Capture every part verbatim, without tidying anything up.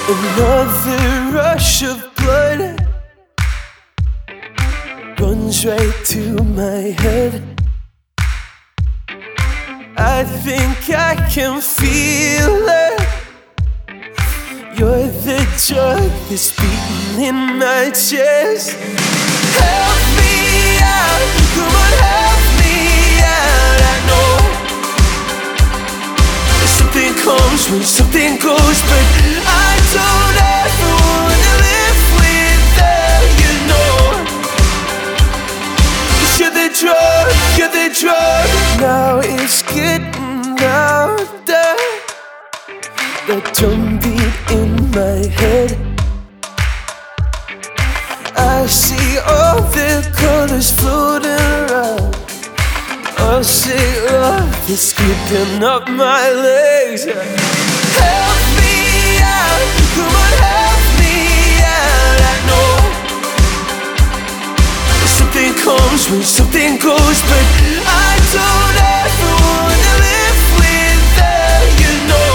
Another rush of blood runs right to my head. I think I can feel it. You're the drug that's beating in my chest. Help me out, come on, help me out. I know something comes when something goes, but I don't ever wanna live without you, know. 'Cause you're the drug, you're the drug. Now it's getting louder, the drum beat in my head. I see all the colors floating around. I see love is creeping up my legs. Help me out, come on, help me out. I know something comes when something goes, but I don't ever wanna live without you, know.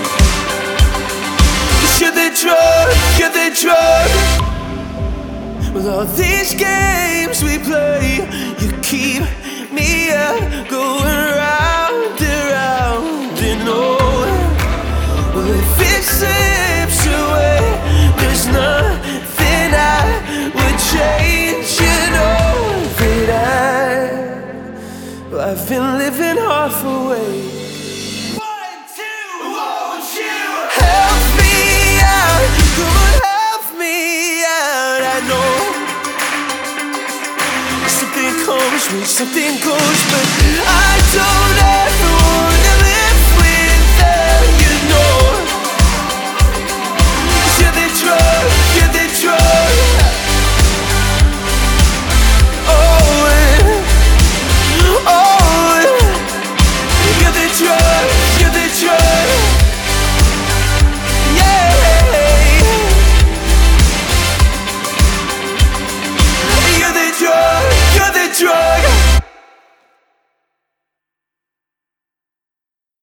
'Cause you're the drug, you're the drug. With all these games we play, you keep me up, going round and round, and oh, well, if it slips away, there's nothing I would change. You know that I, well, I've been living half awake. One, two, won't you help me out? Come on, help me out. I know something comes when something goes, but I don't ever want